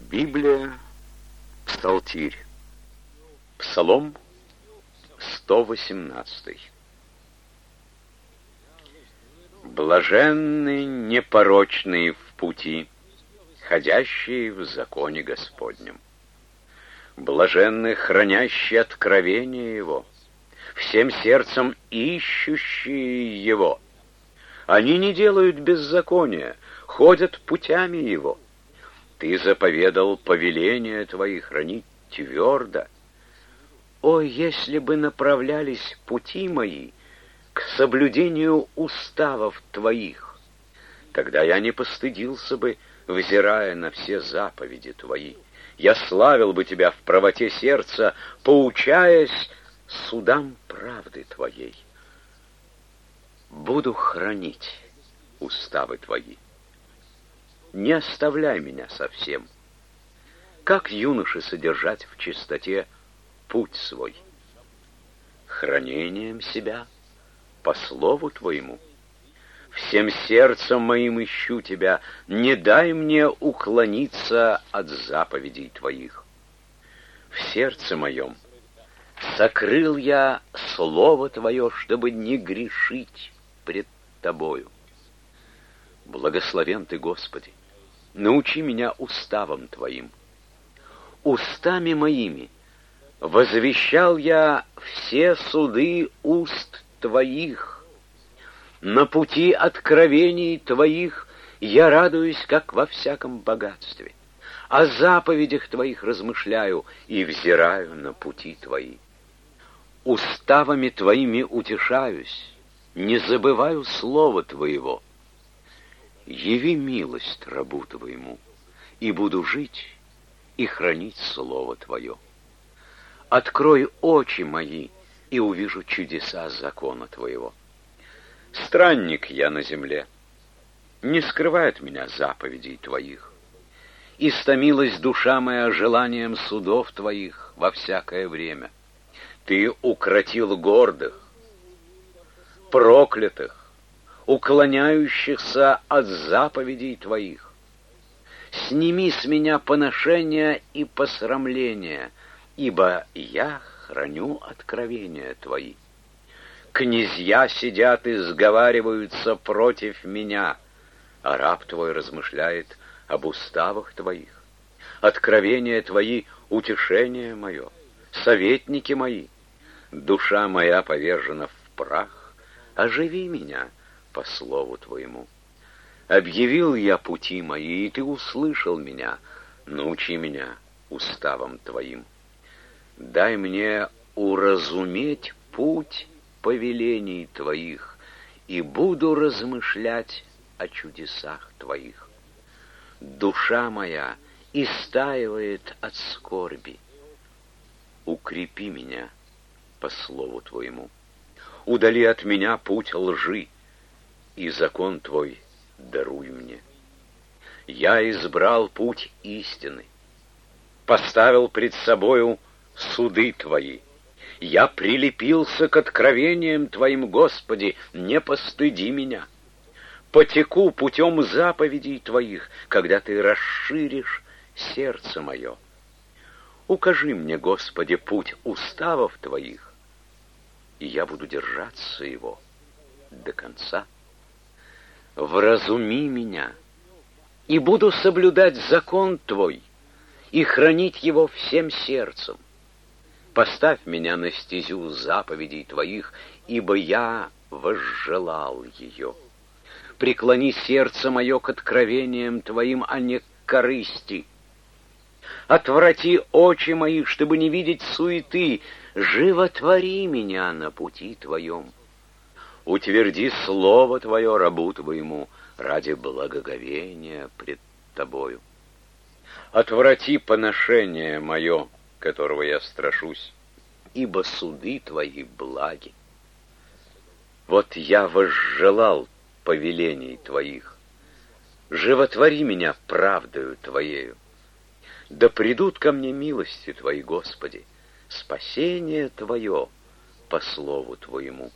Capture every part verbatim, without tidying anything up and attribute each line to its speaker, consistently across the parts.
Speaker 1: Библия, Псалтирь, Псалом сто восемнадцатый. Блаженны непорочные в пути, ходящие в законе Господнем. Блаженны хранящие откровение Его, всем сердцем ищущие Его. Они не делают беззакония, ходят путями Его. Ты заповедал повеления Твои хранить твердо. О, если бы направлялись пути мои к соблюдению уставов Твоих, тогда я не постыдился бы, взирая на все заповеди Твои. Я славил бы Тебя в правоте сердца, поучаясь судам правды Твоей. Буду хранить уставы Твои. Не оставляй меня совсем. Как юноше содержать в чистоте путь свой? Хранением себя по слову Твоему. Всем сердцем моим ищу Тебя, не дай мне уклониться от заповедей Твоих. В сердце моем сокрыл я слово Твое, чтобы не грешить пред Тобою. Благословен Ты, Господи, научи меня уставам Твоим. Устами моими возвещал я все суды уст Твоих. На пути откровений Твоих я радуюсь, как во всяком богатстве. О заповедях Твоих размышляю и взираю на пути Твои. Уставами Твоими утешаюсь, не забываю слова Твоего. Яви милость рабу Твоему, и буду жить и хранить слово Твое. Открой очи мои, и увижу чудеса закона Твоего. Странник я на земле, не скрывай от меня заповедей Твоих. Истомилась душа моя желанием судов Твоих во всякое время. Ты укротил гордых, проклятых, уклоняющихся от заповедей Твоих. Сними с меня поношение и посрамление, ибо я храню откровения Твои. Князья сидят и сговариваются против меня, а раб Твой размышляет об уставах Твоих. Откровения Твои — утешение мое, советники мои. Душа моя повержена в прах, оживи меня по слову Твоему. Объявил я пути мои, и Ты услышал меня, научи меня уставам Твоим. Дай мне уразуметь путь повелений Твоих, и буду размышлять о чудесах Твоих. Душа моя истаивает от скорби. Укрепи меня по слову Твоему. Удали от меня путь лжи, и закон Твой даруй мне. Я избрал путь истины, поставил пред собою суды Твои. Я прилепился к откровениям Твоим, Господи, не постыди меня. Потеку путем заповедей Твоих, когда Ты расширишь сердце мое. Укажи мне, Господи, путь уставов Твоих, и я буду держаться его до конца. Вразуми меня, и буду соблюдать закон Твой, и хранить его всем сердцем. Поставь меня на стезю заповедей Твоих, ибо я возжелал ее. Преклони сердце мое к откровениям Твоим, а не к корысти. Отврати очи мои, чтобы не видеть суеты. Животвори меня на пути Твоем. Утверди слово Твое рабу Твоему ради благоговения пред Тобою. Отврати поношение мое, которого я страшусь, ибо суды Твои благи. Вот я возжелал повелений Твоих. Животвори меня правдою Твоею. Да придут ко мне милости Твои, Господи, спасение Твое по слову Твоему.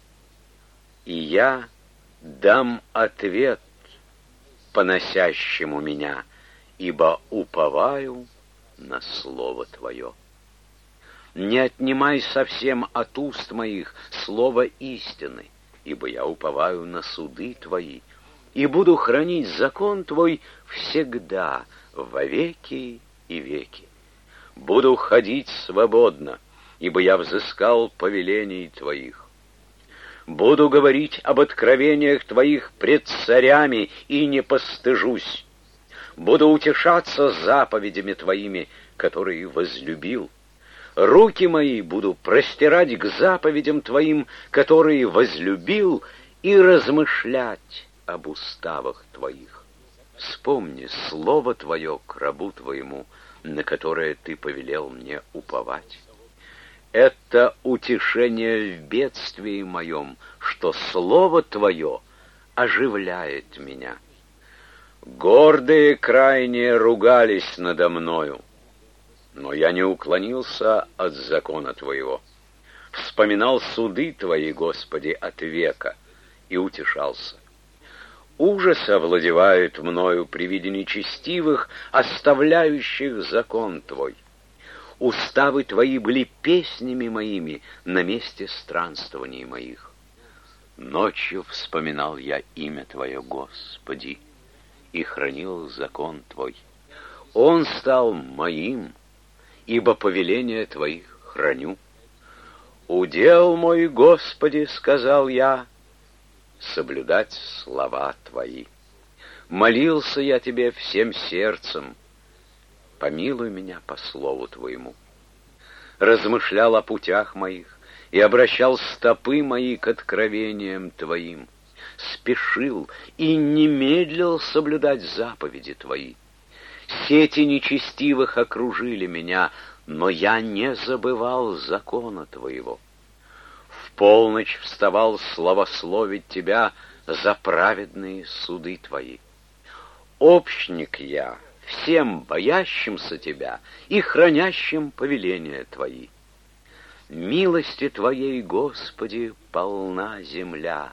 Speaker 1: И я дам ответ поносящему меня, ибо уповаю на слово Твое. Не отнимай совсем от уст моих слово истины, ибо я уповаю на суды Твои, и буду хранить закон Твой всегда, во веки и веки. Буду ходить свободно, ибо я взыскал повелений Твоих. Буду говорить об откровениях Твоих пред царями и не постыжусь. Буду утешаться заповедями Твоими, которые возлюбил. Руки мои буду простирать к заповедям Твоим, которые возлюбил, и размышлять об уставах Твоих. Вспомни слово Твое к рабу Твоему, на которое Ты повелел мне уповать. Это утешение в бедствии моем, что слово Твое оживляет меня. Гордые крайне ругались надо мною, но я не уклонился от закона Твоего. Вспоминал суды Твои, Господи, от века, и утешался. Ужас овладевает мною при виде нечестивых, оставляющих закон Твой. Уставы Твои были песнями моими на месте странствований моих. Ночью вспоминал я имя Твое, Господи, и хранил закон Твой. Он стал моим, ибо повеления Твоих храню. Удел мой, Господи, сказал я, соблюдать слова Твои. Молился я Тебе всем сердцем, помилуй меня по слову Твоему. Размышлял о путях моих и обращал стопы мои к откровениям Твоим. Спешил и не медлил соблюдать заповеди Твои. Сети нечестивых окружили меня, но я не забывал закона Твоего. В полночь вставал славословить Тебя за праведные суды Твои. Общник я всем боящимся Тебя и хранящим повеления Твои. Милости Твоей, Господи, полна земля.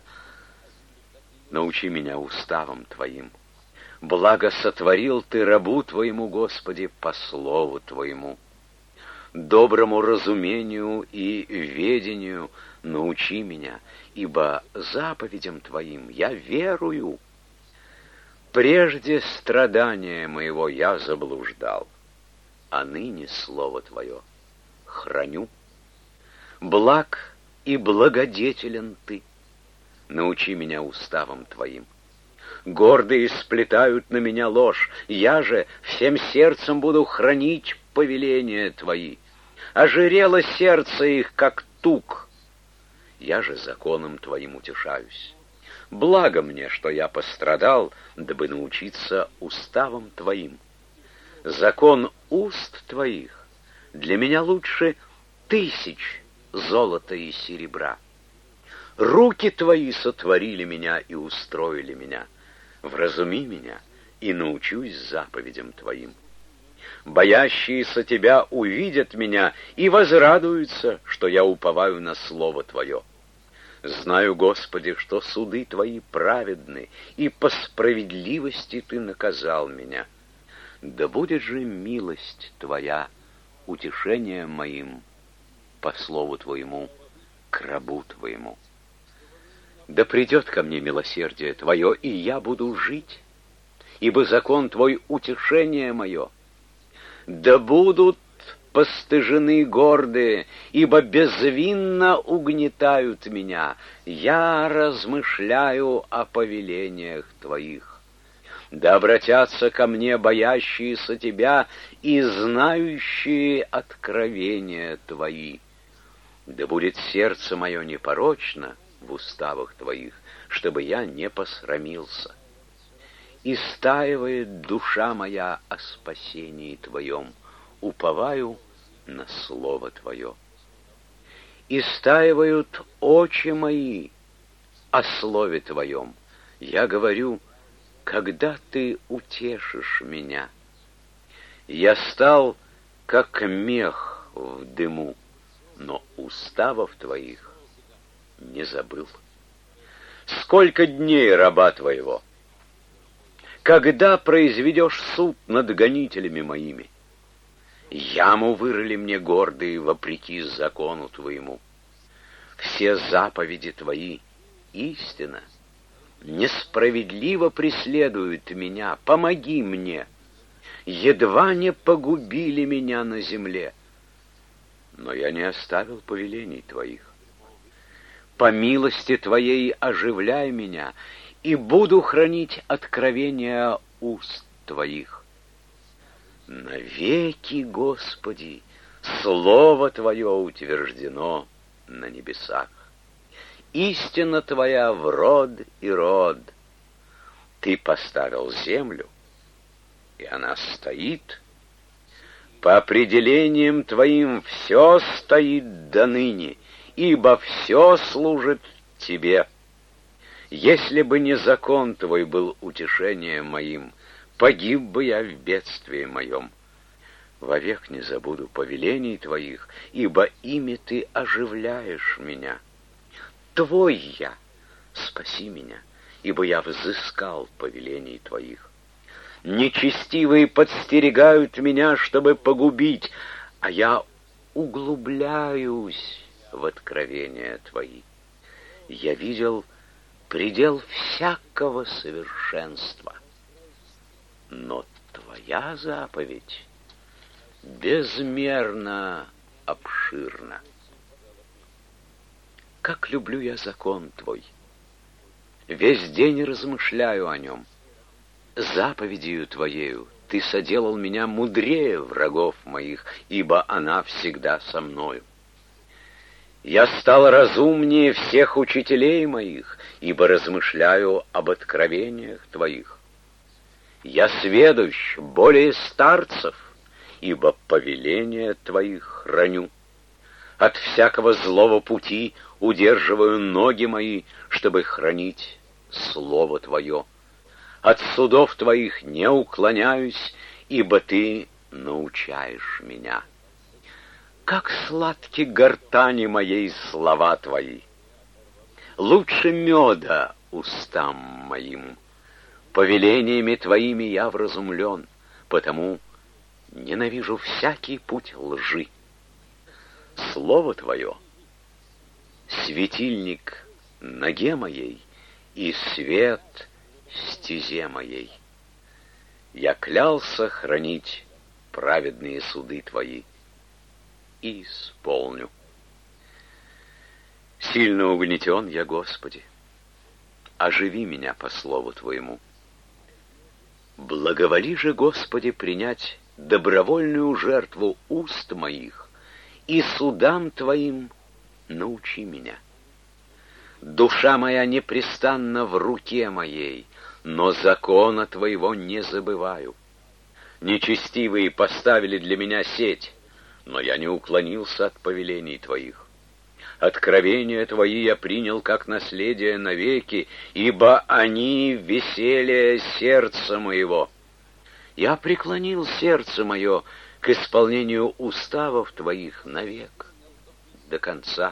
Speaker 1: Научи меня уставам Твоим. Благо сотворил Ты рабу Твоему, Господи, по слову Твоему. Доброму разумению и ведению научи меня, ибо заповедям Твоим я верую. Прежде страдания моего я заблуждал, а ныне слово Твое храню. Благ и благодетелен Ты, научи меня уставам Твоим. Гордые сплетают на меня ложь, я же всем сердцем буду хранить повеления Твои. Ожирело сердце их, как тук, я же законом Твоим утешаюсь. Благо мне, что я пострадал, дабы научиться уставам Твоим. Закон уст Твоих для меня лучше тысяч золота и серебра. Руки Твои сотворили меня и устроили меня. Вразуми меня, и научусь заповедям Твоим. Боящиеся Тебя увидят меня и возрадуются, что я уповаю на слово Твое. Знаю, Господи, что суды Твои праведны, и по справедливости Ты наказал меня. Да будет же милость Твоя утешением моим по слову Твоему к рабу Твоему. Да придет ко мне милосердие Твое, и я буду жить, ибо закон Твой утешение мое. Да будут постыжены гордые, ибо безвинно угнетают меня. Я размышляю о повелениях Твоих. Да обратятся ко мне боящиеся Тебя и знающие откровения Твои. Да будет сердце мое непорочно в уставах Твоих, чтобы я не посрамился. Истаивает душа моя о спасении Твоем, уповаю на слово Твое. Истаивают очи мои о слове Твоем. Я говорю, когда Ты утешишь меня? Я стал, как мех в дыму, но уставов Твоих не забыл. Сколько дней раба Твоего? Когда произведешь суд над гонителями моими? Яму вырыли мне гордые вопреки закону твоему. Все заповеди твои — истина. Несправедливо преследуют меня, помоги мне. Едва не погубили меня на земле, но я не оставил повелений твоих. По милости твоей оживляй меня, и буду хранить откровения уст твоих. Навеки, Господи, слово Твое утверждено на небесах. Истина Твоя в род и род. Ты поставил землю, и она стоит. По определениям Твоим все стоит до ныне, ибо все служит Тебе. Если бы не закон Твой был утешением моим, погиб бы я в бедствии моем. Вовек не забуду повелений Твоих, ибо ими Ты оживляешь меня. Твой я, спаси меня, ибо я взыскал повелений Твоих. Нечестивые подстерегают меня, чтобы погубить, а я углубляюсь в откровения Твои. Я видел предел всякого совершенства, но Твоя заповедь безмерно обширна. Как люблю я закон Твой! Весь день размышляю о нем. Заповедью Твоею Ты соделал меня мудрее врагов моих, ибо она всегда со мною. Я стал разумнее всех учителей моих, ибо размышляю об откровениях Твоих. Я сведущ более старцев, ибо повеления Твоих храню. От всякого злого пути удерживаю ноги мои, чтобы хранить Слово Твое. От судов Твоих не уклоняюсь, ибо Ты научаешь меня. Как сладки гортани моей слова Твои! Лучше меда устам моим. Повелениями Твоими я вразумлен, потому ненавижу всякий путь лжи. Слово Твое — светильник ноге моей и свет стезе моей. Я клялся хранить праведные суды Твои и исполню. Сильно угнетен я, Господи, оживи меня по слову Твоему. Благоволи же, Господи, принять добровольную жертву уст моих, и судам Твоим научи меня. Душа моя непрестанно в руке моей, но закона Твоего не забываю. Нечестивые поставили для меня сеть, но я не уклонился от повелений Твоих. Откровения Твои я принял как наследие навеки, ибо они веселье сердца моего. Я преклонил сердце мое к исполнению уставов Твоих навек, до конца.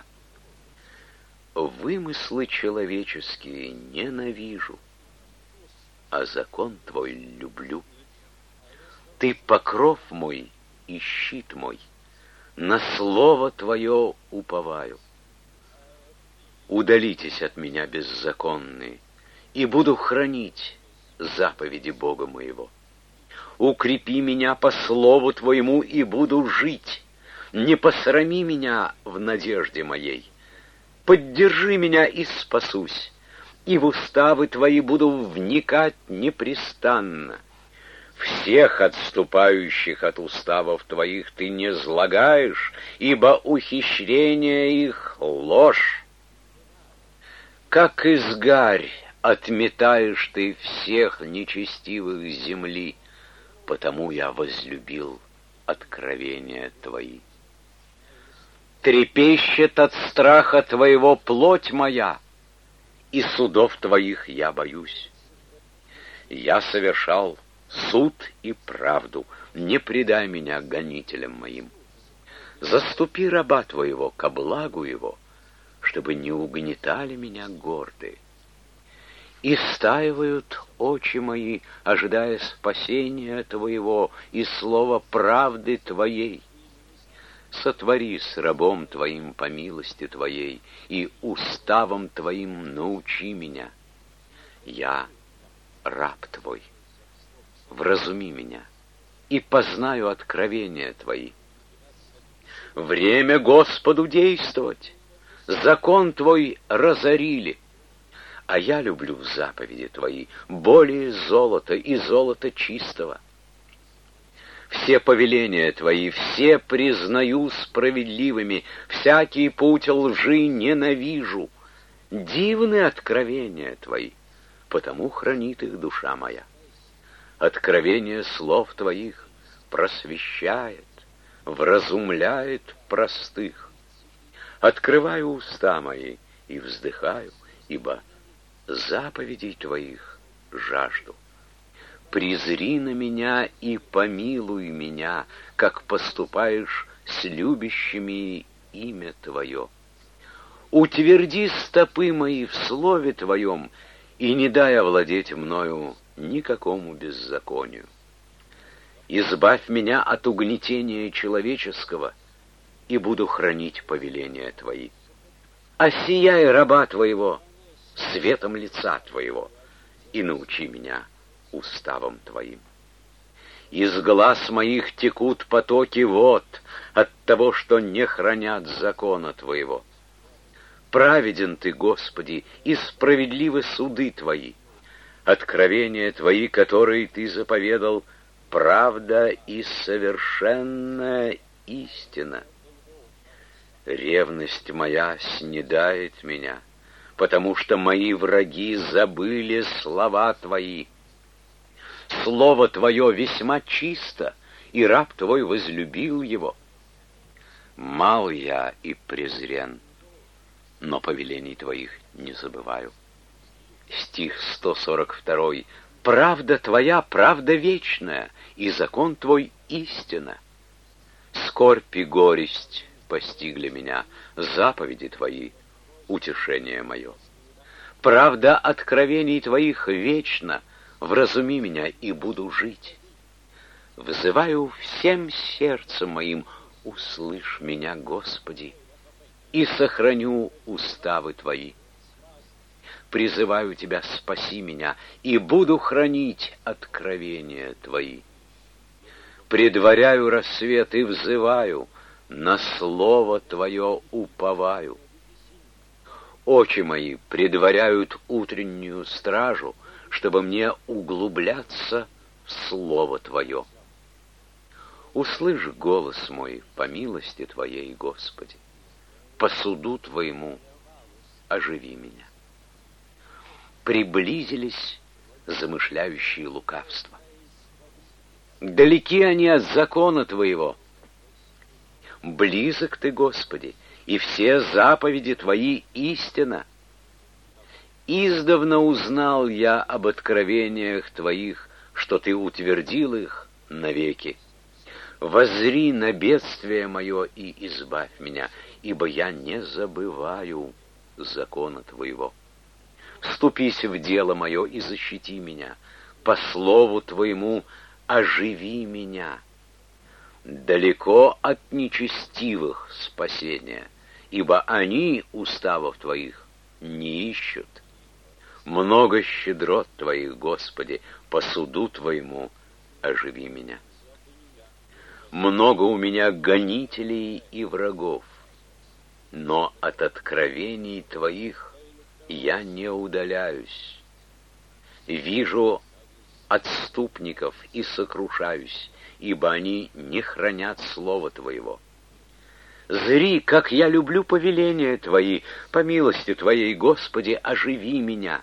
Speaker 1: Вымыслы человеческие ненавижу, а закон Твой люблю. Ты покров мой и щит мой, на слово Твое уповаю. Удалитесь от меня, беззаконные, и буду хранить заповеди Бога моего. Укрепи меня по слову Твоему, и буду жить. Не посрами меня в надежде моей. Поддержи меня, и спасусь, и в уставы Твои буду вникать непрестанно. Всех отступающих от уставов Твоих Ты не злагаешь, ибо ухищрение их — ложь. Как изгарь отметаешь Ты всех нечестивых земли, потому я возлюбил откровения Твои. Трепещет от страха Твоего плоть моя, и судов Твоих я боюсь. Я совершал суд и правду, не предай меня гонителям моим. Заступи раба Твоего ко благу его, чтобы не угнетали меня гордые. Истаивают очи мои, ожидая спасения Твоего и слова правды Твоей. Сотвори с рабом Твоим по милости Твоей, и уставом Твоим научи меня. Я раб Твой. Вразуми меня, и познаю откровения Твои. Время Господу действовать. Закон Твой разорили, а я люблю заповеди Твои более золота и золота чистого. Все повеления Твои, все признаю справедливыми, всякий путь лжи ненавижу. Дивны откровения Твои, потому хранит их душа моя. Откровение слов Твоих просвещает, вразумляет простых. Открываю уста мои и вздыхаю, ибо заповедей Твоих жажду. Презри на меня и помилуй меня, как поступаешь с любящими имя Твое. Утверди стопы мои в слове Твоем, и не дай овладеть мною никакому беззаконию. Избавь меня от угнетения человеческого, и буду хранить повеления Твои. Осияй раба Твоего светом лица Твоего, и научи меня уставом Твоим. Из глаз моих текут потоки вод от того, что не хранят закона Твоего. Праведен Ты, Господи, и справедливы суды Твои. Откровения Твои, которые Ты заповедал, правда и совершенная истина. Ревность моя снедает меня, потому что мои враги забыли слова Твои. Слово Твое весьма чисто, и раб Твой возлюбил его. Мал я и презрен, но повелений Твоих не забываю. Стих сто сорок два. Правда Твоя, правда вечная, и закон Твой истина. Скорбь и горесть постигли меня, заповеди Твои — утешение мое. Правда откровений Твоих вечна, вразуми меня, и буду жить. Взываю всем сердцем моим, услышь меня, Господи, и сохраню уставы Твои. Призываю Тебя, спаси меня, и буду хранить откровения Твои. Предваряю рассвет и взываю, на слово Твое уповаю. Очи мои предваряют утреннюю стражу, чтобы мне углубляться в слово Твое. Услышь голос мой по милости Твоей, Господи, по суду Твоему оживи меня. Приблизились замышляющие лукавство. Далеки они от закона Твоего. Близок Ты, Господи, и все заповеди Твои истина. Издавна узнал я об откровениях Твоих, что Ты утвердил их навеки. Воззри на бедствие мое и избавь меня, ибо я не забываю закона Твоего. Вступись в дело мое и защити меня, по слову Твоему оживи меня. Далеко от нечестивых спасения, ибо они уставов Твоих не ищут. Много щедрот Твоих, Господи, по суду Твоему оживи меня. Много у меня гонителей и врагов, но от откровений Твоих я не удаляюсь. Вижу отступников и сокрушаюсь, ибо они не хранят слова Твоего. Зри, как я люблю повеления Твои, по милости Твоей, Господи, оживи меня.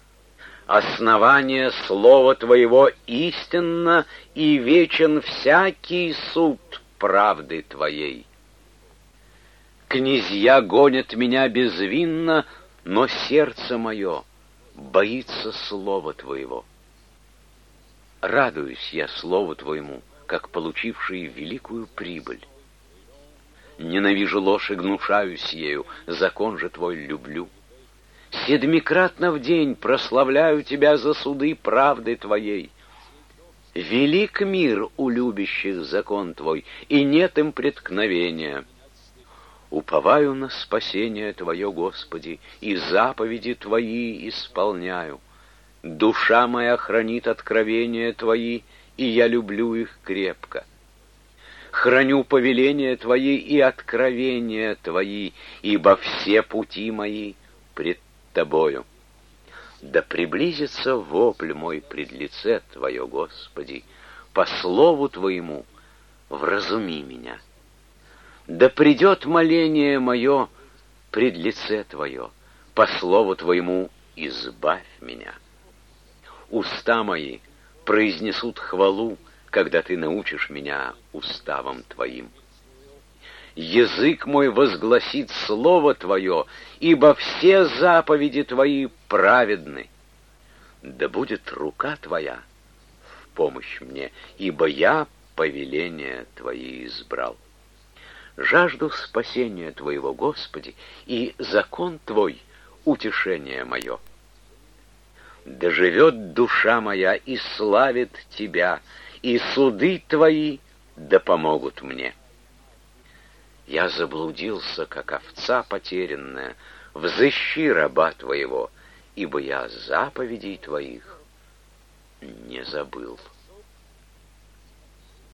Speaker 1: Основание слова Твоего истинно, и вечен всякий суд правды Твоей. Князья гонят меня безвинно, но сердце мое боится слова Твоего. Радуюсь я слову Твоему, как получивший великую прибыль. Ненавижу ложь и гнушаюсь ею, закон же Твой люблю. Седмикратно в день прославляю тебя за суды правды твоей. Велик мир у любящих закон твой, и нет им преткновения. Уповаю на спасение твое, Господи, и заповеди твои исполняю. Душа моя хранит откровения твои, и я люблю их крепко. Храню повеления твои и откровения твои, ибо все пути мои пред тобою. Да приблизится вопль мой пред лице твое, Господи, по слову твоему вразуми меня. Да придет моление мое пред лице твое, по слову твоему избавь меня. Уста мои произнесут хвалу, когда ты научишь меня уставам твоим. Язык мой возгласит слово твое, ибо все заповеди твои праведны. Да будет рука твоя в помощь мне, ибо я повеления твои избрал. Жажду спасения твоего, Господи, и закон твой — утешение мое. Да живет душа моя и славит тебя, и суды твои да помогут мне. Я заблудился, как овца потерянная, взыщи раба твоего, ибо я заповедей твоих не забыл.